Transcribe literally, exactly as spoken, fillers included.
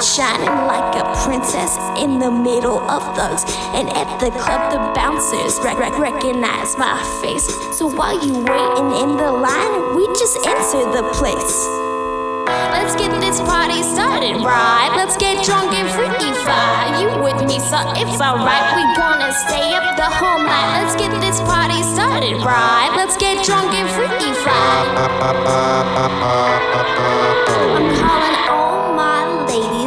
shining like a princess in the middle of thugs. And at the club, the bouncers rec- rec- recognize my face. So while you waiting in the line, we just enter the place. Let's get this party started, right? Let's get drunk and freaky fly. You with me, so it's alright. We gonna stay up the whole night. Let's get this party started, right? Let's get drunk and freaky fly. I'm calling